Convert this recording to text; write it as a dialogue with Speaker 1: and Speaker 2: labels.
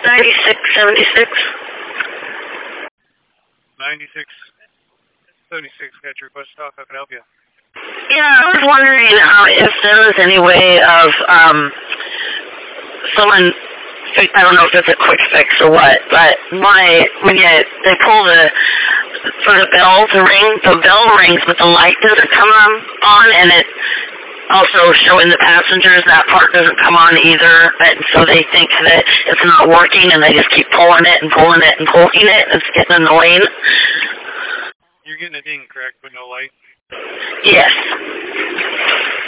Speaker 1: 9676.
Speaker 2: 9676, got your request off. How can I help you?
Speaker 1: Yeah, I was wondering if there was any way of someone, I don't know if it's a quick fix or what, but when they pull for the bell to ring, the bell rings, but the light doesn't come on, and it also showing the passengers that part doesn't come on either, and so they think that it's not working, and they just keep pulling it and pulling it and pulling it. It's getting annoying.
Speaker 2: You're getting a ding, correct, but no light?
Speaker 1: Yes.